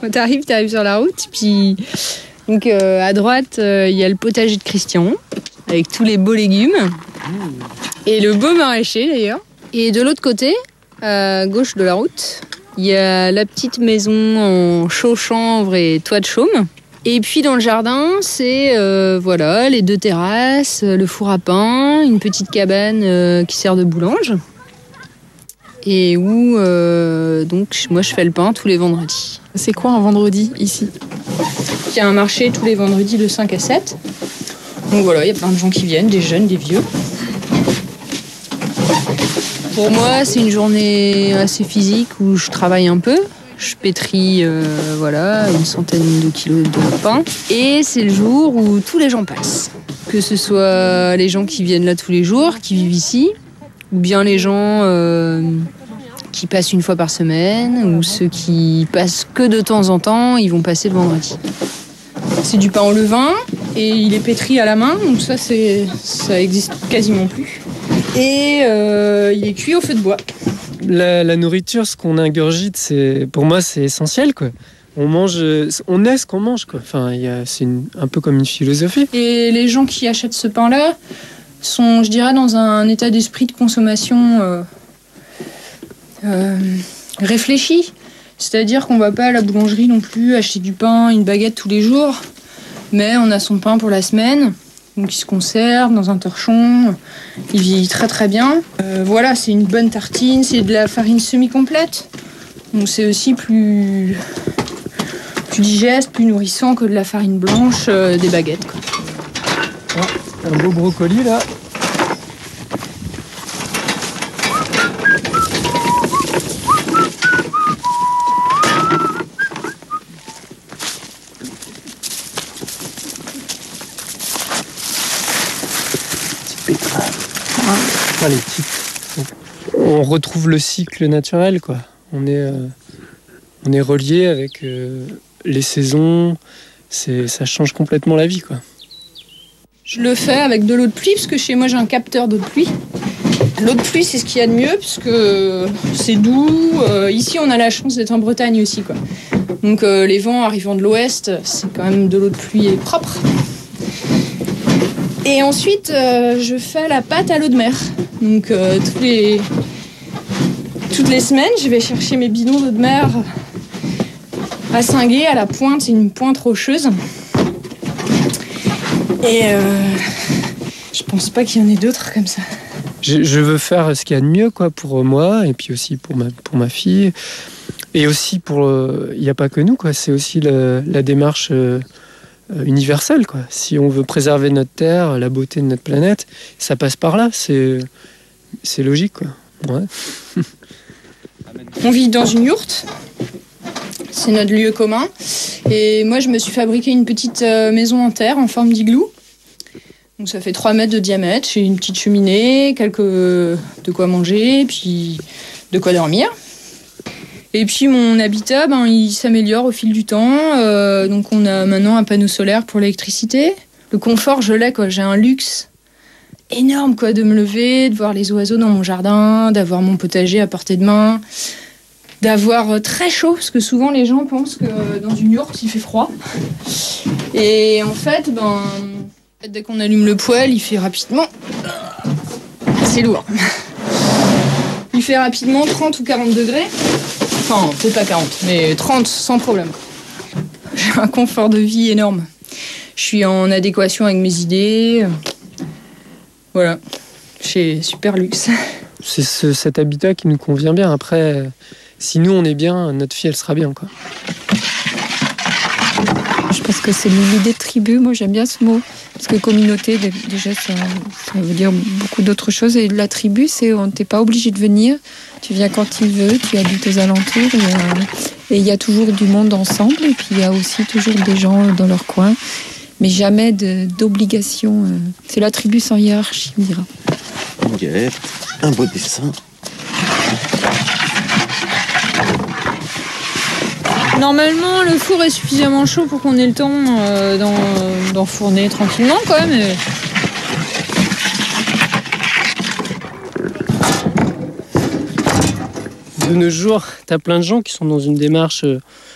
Quand t'arrives sur la route, puis donc à droite, il y a le potager de Christian, avec tous les beaux légumes, et le beau maraîcher d'ailleurs. Et de l'autre côté, à gauche de la route, il y a la petite maison en chaux chanvre et toit de chaume. Et puis dans le jardin, c'est les 2 terrasses, le four à pain, une petite cabane qui sert de boulange. Et où donc moi je fais le pain tous les vendredis. C'est quoi un vendredi ici ? Il y a un marché tous les vendredis de 5 à 7. Donc voilà, il y a plein de gens qui viennent, des jeunes, des vieux. Pour moi, c'est une journée assez physique où je travaille un peu. Je pétris une centaine de kilos de pain. Et c'est le jour où tous les gens passent. Que ce soit les gens qui viennent là tous les jours, qui vivent ici, ou bien les gens qui passent une fois par semaine, ou ceux qui passent que de temps en temps, ils vont passer le vendredi. C'est du pain au levain et il est pétri à la main, donc ça existe quasiment plus. Et il est cuit au feu de bois. La nourriture, ce qu'on ingurgite, pour moi, c'est essentiel, quoi. On est ce qu'on mange, quoi. Enfin, c'est un peu comme une philosophie. Et les gens qui achètent ce pain-là sont, je dirais, dans un état d'esprit de consommation réfléchi. C'est-à-dire qu'on va pas à la boulangerie non plus acheter du pain, une baguette tous les jours, mais on a son pain pour la semaine, donc il se conserve dans un torchon, il vieillit très très bien. C'est une bonne tartine, c'est de la farine semi-complète, donc c'est aussi plus digeste, plus nourrissant que de la farine blanche des baguettes, quoi. Un beau brocoli là. On retrouve le cycle naturel, quoi. On est relié avec les saisons. Ça change complètement la vie, quoi. Je le fais avec de l'eau de pluie parce que chez moi j'ai un capteur d'eau de pluie. L'eau de pluie, c'est ce qu'il y a de mieux parce que c'est doux. Ici, on a la chance d'être en Bretagne aussi, quoi. Donc les vents arrivant de l'ouest, c'est quand même de l'eau de pluie propre. Et ensuite, je fais la pâte à l'eau de mer. Donc toutes les semaines, je vais chercher mes bidons d'eau de mer à Saint-Gué, à la pointe. C'est une pointe rocheuse. Et je pense pas qu'il y en ait d'autres comme ça. Je veux faire ce qu'il y a de mieux, quoi, pour moi et puis aussi pour ma fille. Et aussi il n'y a pas que nous, quoi. C'est aussi la démarche universelle, quoi. Si on veut préserver notre terre, la beauté de notre planète, ça passe par là. C'est logique, quoi. Ouais. On vit dans une yourte. C'est notre lieu commun. Et moi, je me suis fabriqué une petite maison en terre en forme d'igloo. Donc ça fait 3 mètres de diamètre. J'ai une petite cheminée, de quoi manger, puis de quoi dormir. Et puis mon habitat, il s'améliore au fil du temps. Donc on a maintenant un panneau solaire pour l'électricité. Le confort, je l'ai, quoi. J'ai un luxe énorme, quoi, de me lever, de voir les oiseaux dans mon jardin, d'avoir mon potager à portée de main, d'avoir très chaud, parce que souvent les gens pensent que dans une yourte il fait froid. Et en fait, dès qu'on allume le poêle, il fait rapidement... C'est lourd. Il fait rapidement 30 ou 40 degrés. Enfin, peut-être pas 40, mais 30 sans problème. J'ai un confort de vie énorme. Je suis en adéquation avec mes idées. Voilà, j'ai super luxe. C'est cet habitat qui nous convient bien. Après, si nous on est bien, notre fille elle sera bien, quoi. Je pense que c'est l'idée de tribu. Moi j'aime bien ce mot. Parce que communauté, déjà ça veut dire beaucoup d'autres choses. Et la tribu, c'est on t'es pas obligé de venir. Tu viens quand tu veux, tu habites aux alentours. Et il y a toujours du monde ensemble. Et puis il y a aussi toujours des gens dans leur coin. Mais jamais d'obligation. C'est la tribu sans hiérarchie, on dira. Une galette, un beau dessin. Normalement, le four est suffisamment chaud pour qu'on ait le temps d'enfourner tranquillement, quoi. Mais... De nos jours, t'as plein de gens qui sont dans une démarche